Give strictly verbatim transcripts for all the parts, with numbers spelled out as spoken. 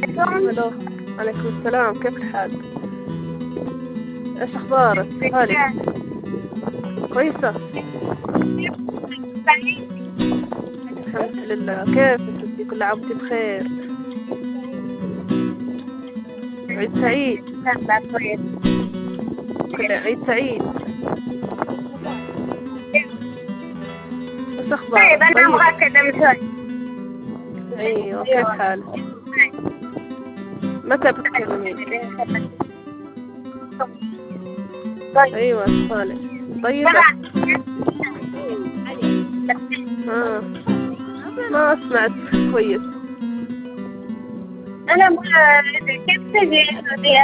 الو، عليكم السلام، كيف الحال؟ ايش اخبارك؟ هالي كويسة؟ الحمد لله. كيف انت؟ كل عام وانت بخير. عيد سعيد. كل عيد سعيد. ايش اخبارك؟ طيب أنا أبغى أتكلم شوي. ايوه، كيف حالك؟ متى بتكلمين؟ ايوه صالح. طيبة. آه. ما سمعت كويس. أنا أبغى كيف تجي السعودية؟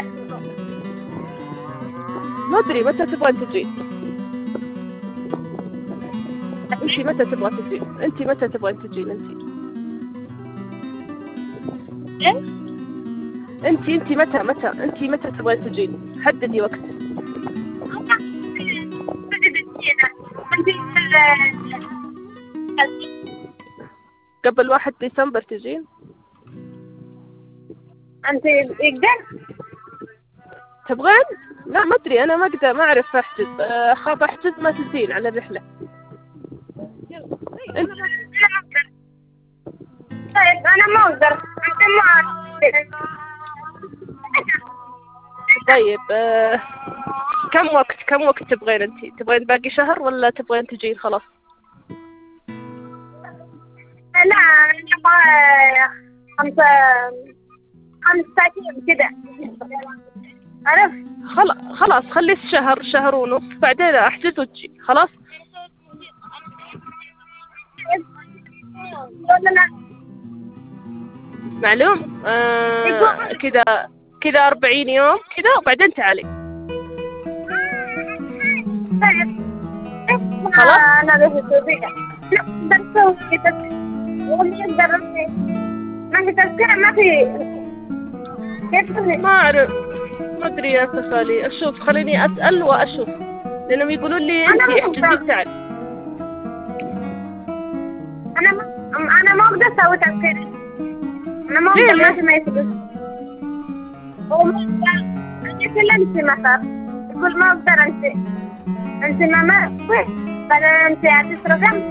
ما ادري متى تبغين تجي. انت متى تبغى تجي؟ انت متى تبغين تجين انت؟ إيه؟ انت انت متى متى انت متى تبغين تجين؟ حددي وقت. قبل واحد ديسمبر تجين؟ أنت يقدر؟ تبغين؟ لا ما ادري، انا ما اقدر، ما اعرف احجز. اخاف احجز ما تجين على الرحلة. انت طيب أنا ما أقدر. أنت ما طيب. آه. كم وقت كم وقت تبغين انت؟ تبغين باقي شهر ولا تبغين تجين خلاص؟ لا أنا أبغى خمسة خمسة أيام كده. عرفت؟ خلاص خلاص خلي شهر شهر ونص، بعدين احجز وتجي خلاص. ولا لا؟ معلوم. آه كذا كذا أربعين يوم كذا وبعدين تعالي. طيب. خلاص. أنا أروح السعودية. لا أقدر أسوي كده. واللي يقدر ما في تذكرة ما في. كيف تسوي؟ ما أعرف، ما أدري يا سخالي. أشوف، خليني أسأل وأشوف، لأنهم يقولون لي أنا أنت ما احجزي أقدر. وتعالي. أنا ما أنا ما أقدر أسوي تذكرة. أنا ما ليه أقدر ما ليه؟ في ما يسوي. هو ما أقدر. أنت كل أنت مثلا يقول ما أقدر أنت أنت ما ما بعدين أنت هتصرف